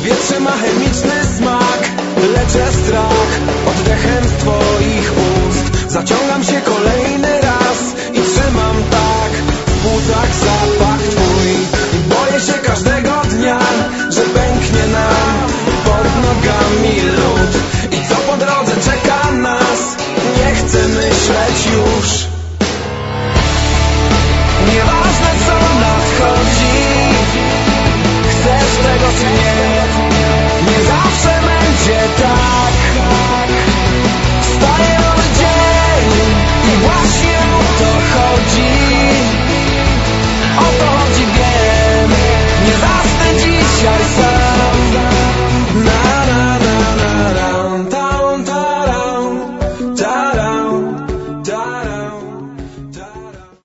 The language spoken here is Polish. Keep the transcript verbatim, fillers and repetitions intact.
Powietrze ma chemiczny smak, leczę strach oddechem z twoich ust. Zaciągam się kolejny raz i trzymam tak w płucach zapach twój. I boję się każdego dnia, że pęknie nam pod nogami lód. I co po drodze czeka nas, nie chcę myśleć już. Nieważne co nadchodzi, chcesz tego czy nie.